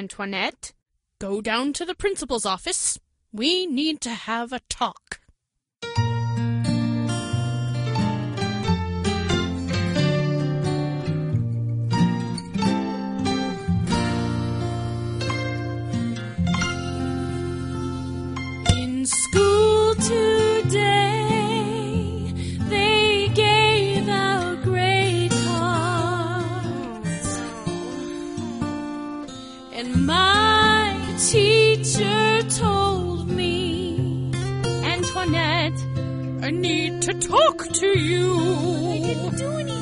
Antoinette. Go down to the principal's office. We need to have a talk. In school today, they gave out grade cards, and my teacher told me, Antoinette, I need to talk to you.